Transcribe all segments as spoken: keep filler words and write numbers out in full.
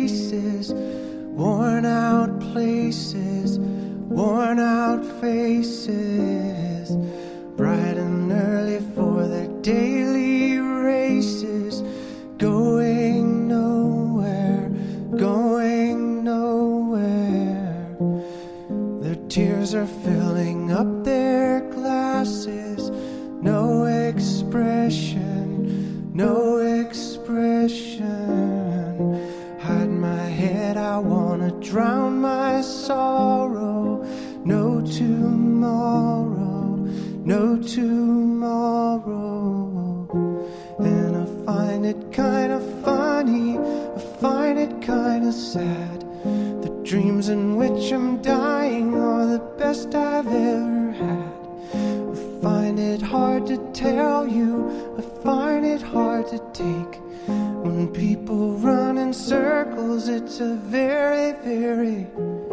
faces, worn out places, worn out faces, bright and early for their daily races, going nowhere, going nowhere. Their tears are filling up their glasses, no expression, no expression. Hide my head, I wanna drown my sorrow. No tomorrow, no tomorrow. And I find it kinda funny, I find it kinda sad. The dreams in which I'm dying are the best I've ever had. I find it hard to tell you, I find it hard to take. When people run in circles, it's a very, very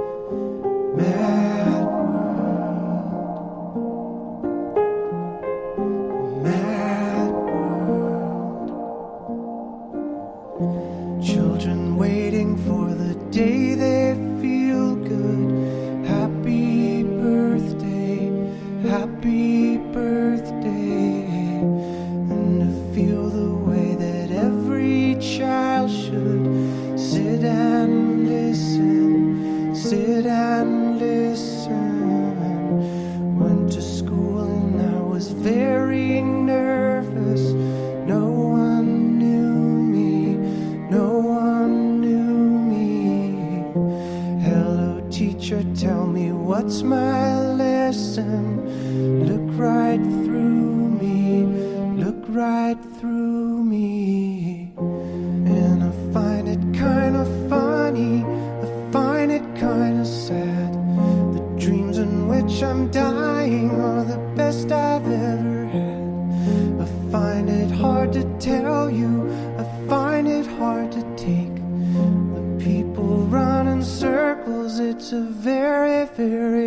mad world. Mad world. Children waiting for the day they feel good. Happy birthday, happy birthday. And to feel the way that every child should sit and listen, sit and listen. Went to school and I was very nervous. No one knew me, no one knew me. Hello teacher, tell me what's my lesson. Look right through me, look right through me. And I find it kinda funny, I find it kinda sad. The dreams in which I'm dying are the best I've ever had. I find it hard to tell you, I find it hard to take. When people run in circles, it's a very, very